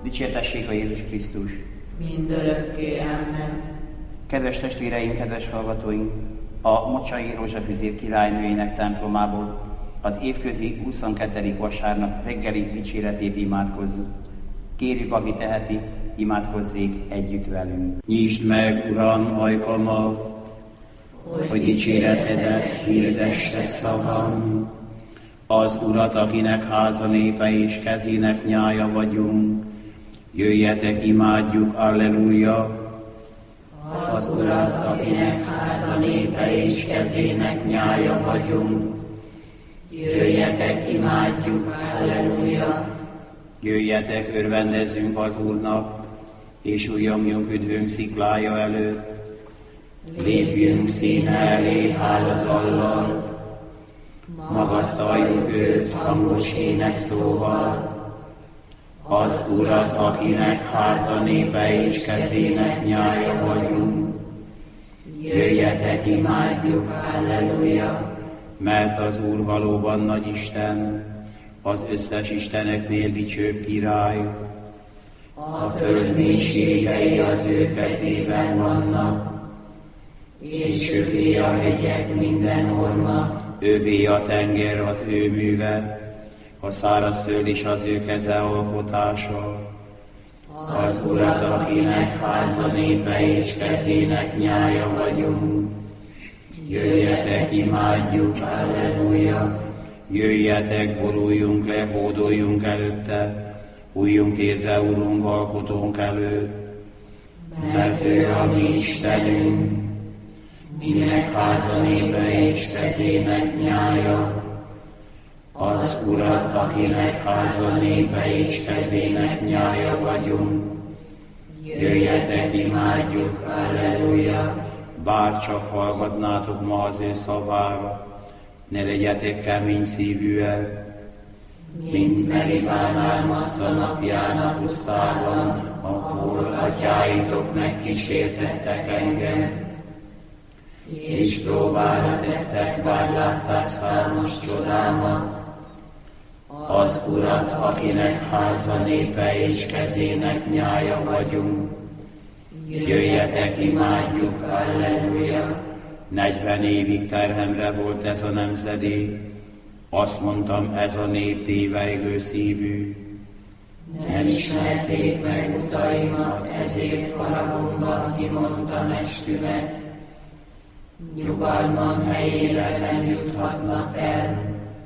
Dicsértessék a Jézus Krisztus! Mindörökké, amen. Kedves testvéreim, kedves hallgatóink! A Mocsai Rózsafüzér királynőjének templomából az évközi 22. vasárnap reggeli dicséretét imádkozzuk. Kérjük, aki teheti, imádkozzék együtt velünk. Nyisd meg, Uram, ajkamat, hogy dicséretedet hirdesse szavam. Az Urat, akinek háza népe és kezének nyája vagyunk, jöjjetek, imádjuk, alleluja! Az Urat, akinek háza népe és kezének nyája vagyunk, jöjjetek, imádjuk, alleluja! Jöjjetek, örvendezzünk az Úrnak, és ujjongjunk üdvünk sziklája előtt. Lépjünk színe elé háladallal, magasztaljuk őt hangos énekszóval. Az Urat, akinek háza népe és kezének nyája vagyunk, jöjjetek, imádjuk, halleluja! Mert az Úr valóban nagy Isten, az összes isteneknél dicsőbb király. A föld mélységei az ő kezében vannak, és övé a hegyek minden orma. Övé a tenger, az ő műve, a szárazföld is az ő keze alkotása. Az Urat, akinek háza népe és kezének nyája vagyunk, jöjjetek, imádjuk, halleluja! Jöjjetek, boruljunk le, hódoljunk előtte, újjunk térdre, Urunk, alkotónk előtt, mert ő a mi Istenünk, minek háza népe és kezének nyája. Az Urat, akinek háza népe és kezének nyája vagyunk, jöjjetek, imádjuk, halleluja! Bár csak hallgatnátok ma az ő szavára, ne legyetek kemény szívűek, mint Meribán Álmassza napján a pusztában, ahol atyáitok megkísértettek engem, és próbára tettek, bár látták számos csodámat. Az Urat, akinek háza népe és kezének nyája vagyunk, jöjjetek, imádjuk, halleluja! 40 évig terhemre volt ez a nemzedék, azt mondtam, ez a nép tévejgő szívű. Nem ismerték meg utaimat, ezért haragomban kimondtam esküvet. Nyugalmam helyére nem juthatnak el.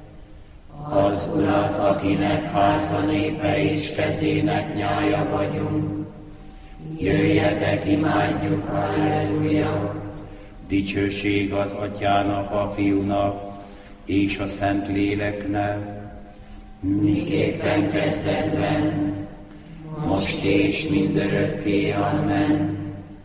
Az Urat, akinek háza népe és kezének nyája vagyunk, jöjjetek, imádjuk, halleluja! Dicsőség az Atyának, a Fiúnak és a Szent Léleknek, miképpen kezdetben, most és mindörökké, amen.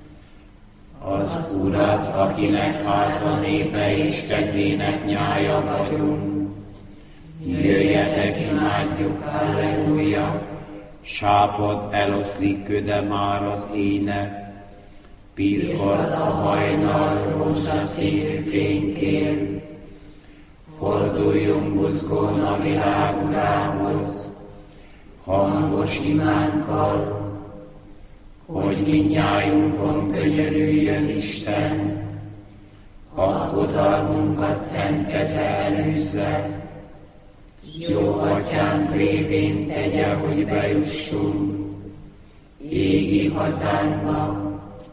Az Urat, akinek háza népe és kezének nyája vagyunk, jöjjetek, imádjuk, halleluja! Sápad eloszlik, köde már az ének, pirkad a hajnal rózsaszínű fénykér. Forduljunk buzgón a világ Urához, hangos imánkkal, hogy mindnyájunkon könyörüljön Isten, aggodalmunkat szent keze elűzze, jó Atyánk révén tegye, hogy bejussunk égi hazánkba.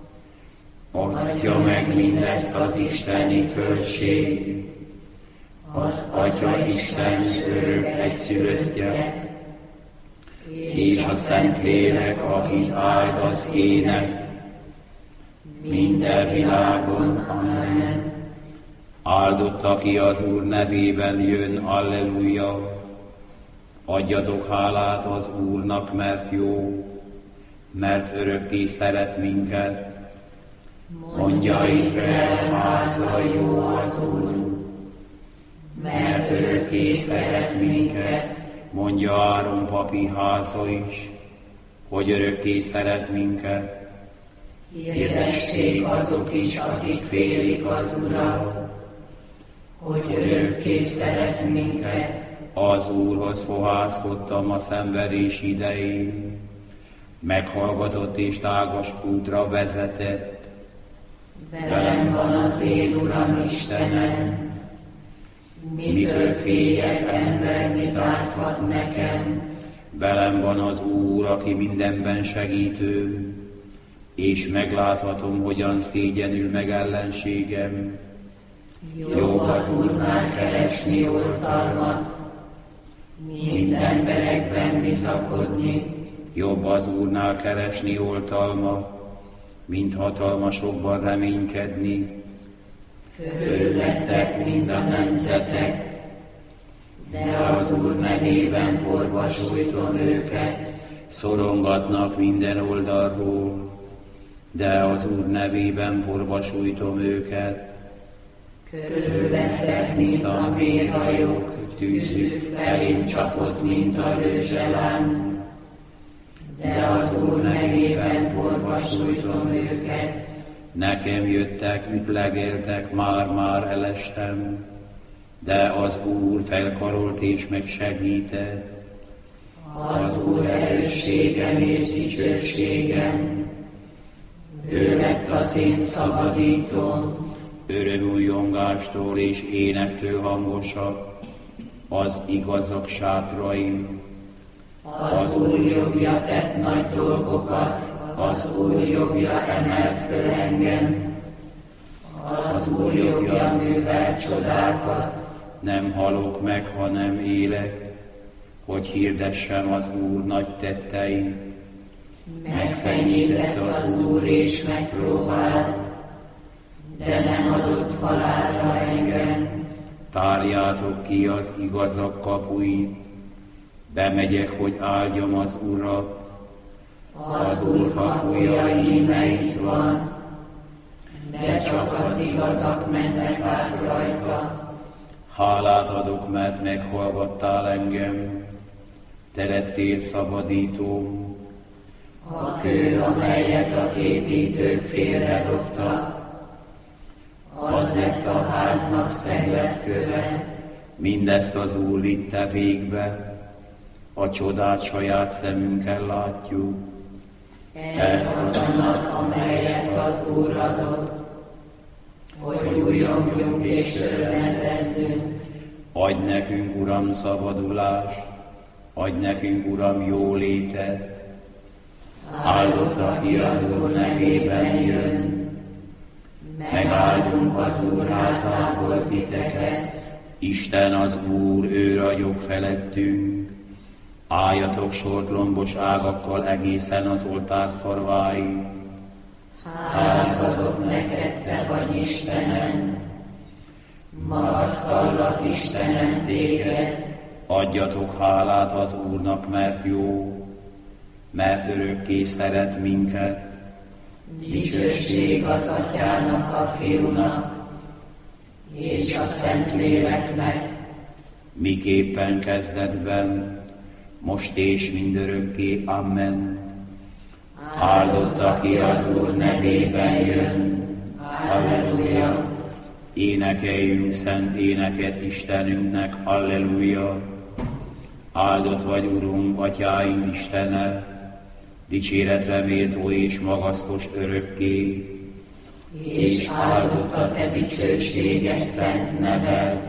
Adja meg mindezt az isteni földség, az Atya Isten örök egyszülöttje, és a Szent Lélek, akit áld az ének, minden világon, amen. Áldott, aki az Úr nevében jön, alleluja! Adjatok hálát az Úrnak, mert jó, mert örökké szeret minket. Mondja Izrael háza, jó az Úr, mert örökké szeret minket. Mondja Áron papi háza is, hogy örökké szeret minket. Hirdessék azok is, akik félik az Urat, hogy örökké szeret minket. Az Úrhoz fohászkodtam a szenvedés idején, meghallgatott és tágas útra vezetett. Velem van az én Uram Istenem, mitől féljek, ember mit árthat nekem? Velem van az Úr, aki mindenben segítőm, és megláthatom, hogyan szégyenül meg ellenségem. Jobb az Úrnál keresni oltalmat, mint emberekben bizakodni. Jobb az Úrnál keresni oltalmat, mint hatalmasokban reménykedni. Körülöttek mind a nemzetek, de az Úr nevében porba sújtom őket. Szorongatnak minden oldalról, de az Úr nevében porba sújtom őket. Körülöttek, mint a méhajok, tűzük felém csapott, mint a rőzselám, de az Úr nevében porba sújtom őket. Nekem jöttek, ütlegeltek, már elestem, de az Úr felkarolt és megsegített. Az Úr erősségem és dicsőségem, ő lett az én szabadítóm. Örömújjongástól és énektől hangosabb az igazak sátraim. Az Úr jobbja tett nagy dolgokat, az Úr jobbja emel föl engem. Az Úr jobbja művel csodákat. Nem halok meg, hanem élek, hogy hirdessem az Úr nagy tetteit. Megfenyített az Úr és megpróbált, de nem adott halálra engem. Tárjátok ki az igazak kapuit, bemegyek, hogy áldjam az Urat. Az Úr kapuja íme itt van, de csak az igazak mennek át rajta. Hálát adok, mert meghallgattál engem, te lettél szabadítóm. A kő, amelyet az építők félredobtak, az lett a háznak szegletköve. Mindezt az Úr vitte végbe, a csodát saját szemünkkel látjuk. Ez az a nap, amelyet az Úr adott, hogy újjongjunk és örvendezzünk. Adj nekünk, Uram, szabadulást, adj nekünk, Uram, jólétet. Áldott, aki az Úr nevében jön, megáldunk az Úr házából titeket. Isten az Úr, ő ragyog felettünk. Álljatok sort lombos ágakkal egészen az oltár szarváig. Hálát adok neked, te vagy Istenem, magasztallak Istenem téged. Adjatok hálát az Úrnak, mert jó, mert örökké szeret minket. Dicsőség az Atyának, a Fiúnak és a Szentléleknek, miképpen kezdetben, most és mindörökké. Amen. Áldott, aki az Úr nevében jön. Halleluja! Énekeljünk szent éneket Istenünknek, halleluja! Áldott vagy, Urunk, Atyáink Istene, dicséretre méltó és magasztos örökké, És áldott a te dicsőséges szent neved,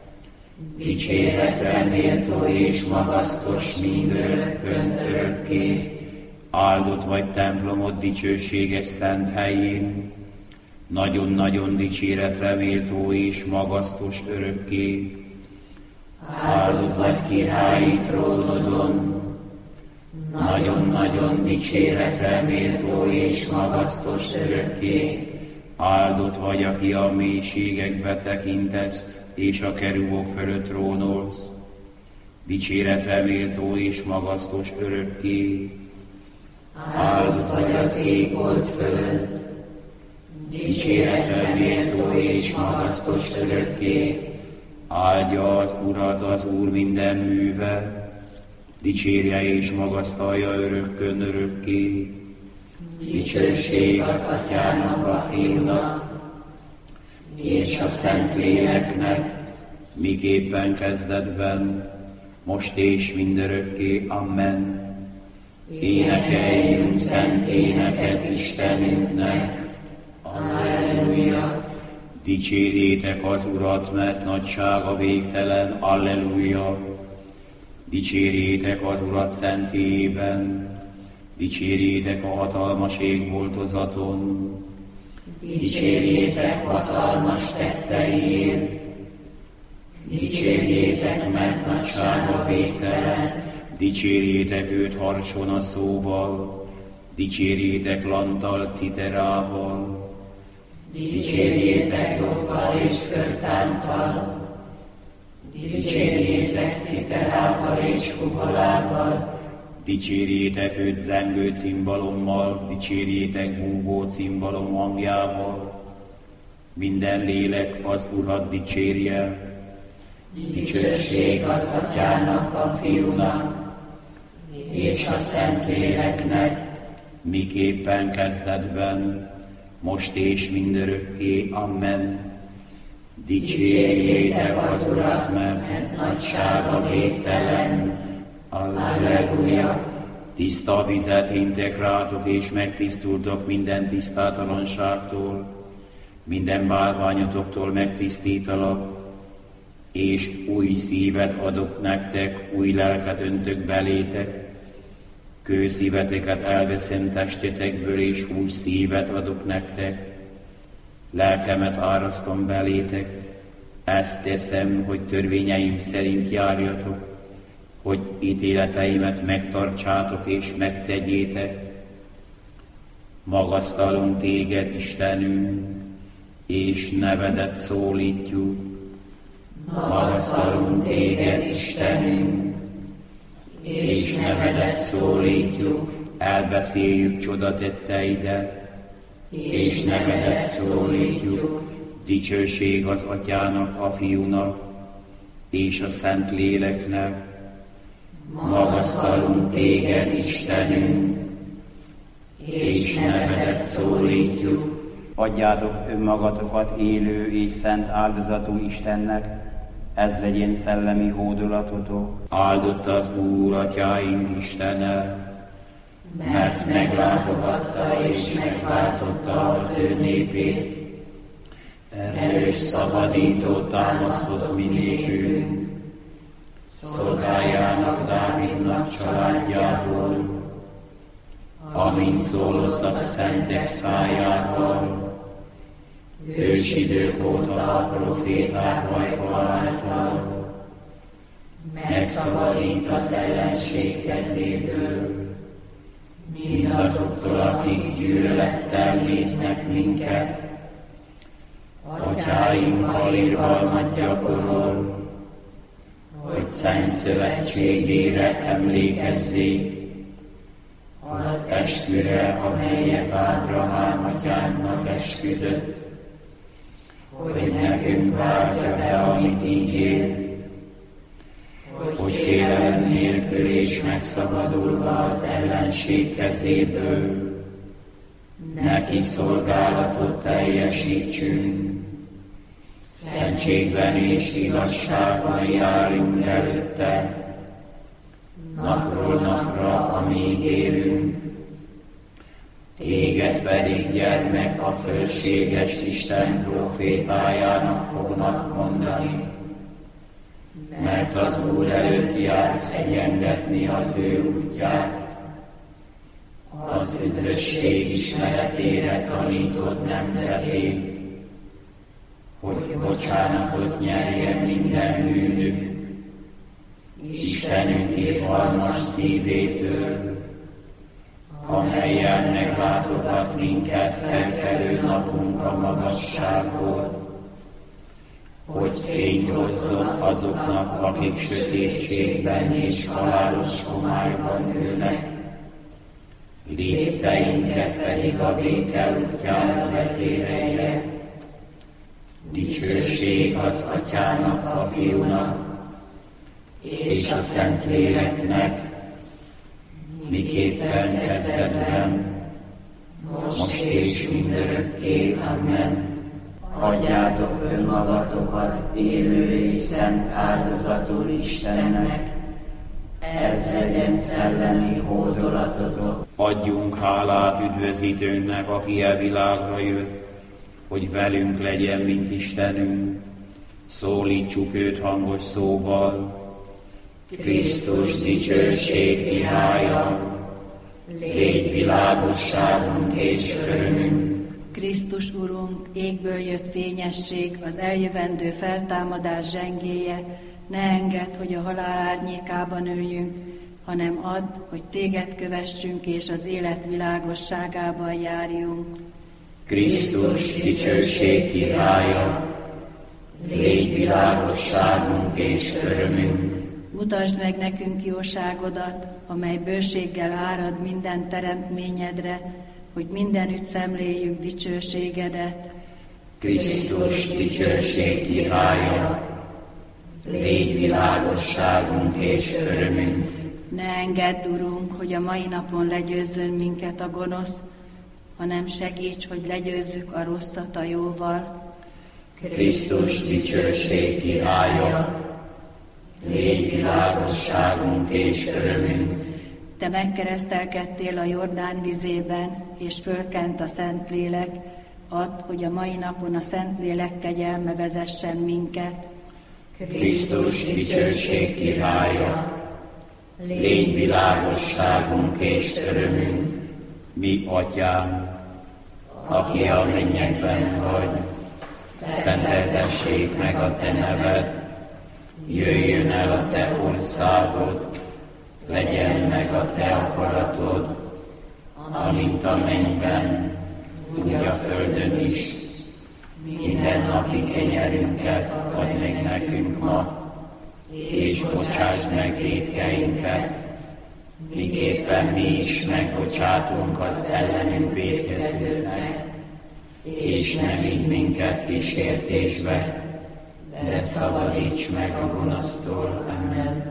dicséretre méltó és magasztos mindörökkön örökké. Áldott vagy templomod dicsőséges szent helyén, nagyon-nagyon dicséretre méltó és magasztos örökké. Áldott vagy királyi trónodon, nagyon-nagyon dicséretre méltó és magasztos örökké. Áldott vagy, aki a mélységekbe tekintesz, és a kerubok fölött trónolsz, dicséretre méltó és magasztos örökké. Áldott vagy az égold fölött, dicséretre méltó és magasztos örökké. Áldja az Urat az Úr minden műve, dicsérje és magasztalja örökkön örökké. Dicsőség az Atyának, a Fiúnak és a Szentléleknek, miképpen kezdetben, most és mindörökké. Amen. Énekeljünk szent éneket Istenünknek. Alleluja! Dicsérjétek az Urat, mert nagysága végtelen. Alleluja! Dicsérjétek az Urat szentélyében, dicsérjétek a hatalmas égboltozaton. Dicsérjétek hatalmas tetteiért, dicsérjétek, mert nagysága végtelen. Dicsérjétek őt harson a szóval, dicsérjétek lanttal, citerával. Dicsérjétek dobban és körtánccal, dicsérjétek citerával és fuvolával. Dicsérjétek őt zengő cimbalommal, dicsérjétek búgó cimbalom hangjával. Minden lélek az Urat dicsérje. Dicsőség az Atyának, a Fiúnak és a Szentléleknek, miképpen kezdetben, most és mindörökké. Amen. Dicsérjétek az Urat, mert nagysága végtelen. Alleluja! Tiszta vizet hintek rátok, és megtisztultok minden tisztátalanságtól, minden bálványotoktól megtisztítalak, és új szívet adok nektek, új lelket öntök belétek, kőszíveteket elveszem testetekből, és új szívet adok nektek. Lelkemet árasztom belétek, ezt teszem, hogy törvényeim szerint járjatok, hogy ítéleteimet megtartsátok és megtegyétek. Magasztalunk téged, Istenünk, és nevedet szólítjuk. Magasztalunk téged, Istenünk, és nevedet szólítjuk. Elbeszéljük csodatetteidet, és nevedet szólítjuk. Dicsőség az Atyának, a Fiúnak, és a Szentléleknek. Magasztalunk téged, Istenünk, és nevedet szólítjuk. Adjátok önmagatokat élő és szent áldozatul Istennek, ez legyen szellemi hódolatotok. Áldott az Úr Atyáink Istene, mert meglátogatta és megváltotta az ő népét. Erős szabadító támasztott mi nékünk, szolgájának, Dávidnak családjából, amint szólott a szentek szájával, ősidők óta a proféták ajka által, megszabadít az ellenség kezéből, mindazoktól, akik gyűlölettel néznek minket. Atyáinkkal irgalmat gyakorol, hogy szent szövetségére emlékezzék, az esküre, amelyet Ábrahám atyánknak esküdött, hogy nekünk váltja be, amit ígért, hogy félelem nélkül és megszabadulva az ellenség kezéből, neki szolgálatot teljesítsünk, szentségben és igazságban járjunk előtte, napról napra, amíg élünk. Téged pedig, gyermek, a fölséges Isten profétájának fognak mondani, mert az Úr előtt jársz egyengetni az ő útját, az üdvösség ismeretére tanítod nemzetét, hogy bocsánatot nyerjen minden bűnük, Istenünk irgalmas szívétől, amelyen meglátogat minket felkelő napunk a magasságból, hogy fényt hozzon azoknak, akik sötétségben és halálos homályban ülnek, lépteinket pedig a béke útjára vezérelje. Dicsőség az Atyának, a Fiúnak és a Szentléleknek, miképpen kezdetben, most és mindörökké. Amen. Adjátok önmagatokat élő és szent áldozatul Istennek, ez legyen szellemi hódolatotok. Adjunk hálát üdvözítőnknek, aki a világra jött, hogy velünk legyen, mint Istenünk. Szólítsuk őt hangos szóval. Krisztus dicsőség királya, légy világosságunk és örömünk. Krisztus Urunk, égből jött fényesség, az eljövendő feltámadás zsengéje, ne engedd, hogy a halál árnyékában üljünk, hanem add, hogy téged kövessünk és az élet világosságában járjunk. Krisztus dicsőség királya, légy világosságunk és örömünk. Mutasd meg nekünk jóságodat, amely bőséggel árad minden teremtményedre, hogy mindenütt szemléljük dicsőségedet. Krisztus dicsőség királya, légy világosságunk és örömünk. Ne engedd, Urunk, hogy a mai napon legyőzzön minket a gonosz, hanem segíts, hogy legyőzzük a rosszat a jóval. Krisztus dicsőség királya, légy világosságunk és örömünk. Te megkeresztelkedtél a Jordán vizében, és fölkent a Szentlélek, add, hogy a mai napon a Szentlélek kegyelme vezessen minket. Krisztus dicsőség királya, légy világosságunk és örömünk. Mi, Atyám, aki a mennyekben vagy, szenteltessék meg a te neved, jöjjön el a te országod, legyen meg a te akaratod, amint a mennyben, úgy a földön is. Minden napi kenyerünket add meg nekünk ma, és bocsásd meg vétkeinket, miképpen mi is megbocsátunk az ellenünk vétkezőknek, és ne vigy minket kísértésbe, de szabadíts meg a gonosztól. Amen.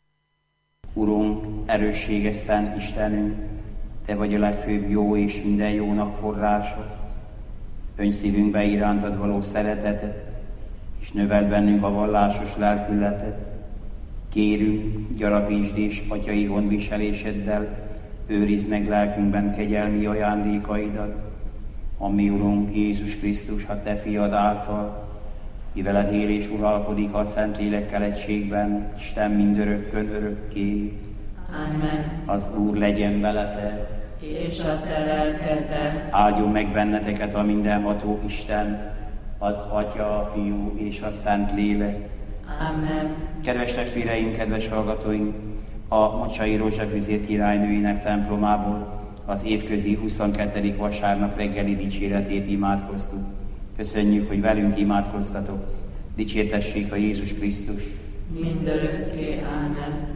Urunk, erősséges szent Istenünk, Te vagy a legfőbb jó és minden jónak forrása. Önts szívünkbe irántad való szeretetet, és növeld bennünk a vallásos lelkületet. Kérünk, gyarapítsd és atyai gondviseléseddel, őrizd meg lelkünkben kegyelmi ajándékaidat, ami Urunk Jézus Krisztus, a Te fiad által, ki veled él és uralkodik a Szentlélekkel egységben, Isten mindörökkön örökké. Amen. Az Úr legyen veletek, És a te lelkeddel. áldjon meg benneteket a mindenható Isten, az Atya, a Fiú és a Szentlélek. Amen. Kedves testvéreim, kedves hallgatóink, a Mocsai Rózsafüzér királynőinek templomából az évközi 22. vasárnap reggeli dicséretét imádkoztuk. Köszönjük, hogy velünk imádkoztatok. Dicsértessék a Jézus Krisztus. Mindörökké. Amen.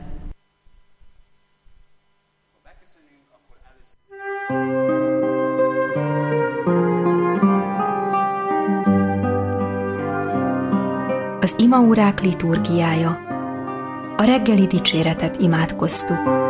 Az imaórák liturgiája. A reggeli dicséretet imádkoztuk.